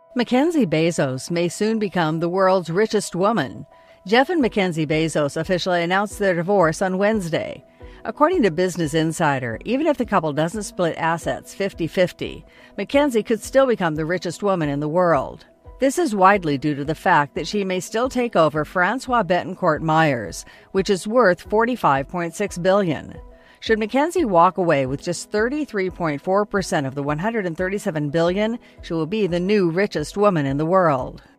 Mackenzie Bezos may soon become the world's richest woman. Jeff and Mackenzie Bezos officially announced their divorce on Wednesday. According to Business Insider, even if the couple doesn't split assets 50-50, Mackenzie could still become the richest woman in the world. This is widely due to the fact that she may still take over Francois Bettencourt Meyers, which is worth $45.6 billion. Should Mackenzie walk away with just 33.4% of the $137 billion, she will be the new richest woman in the world.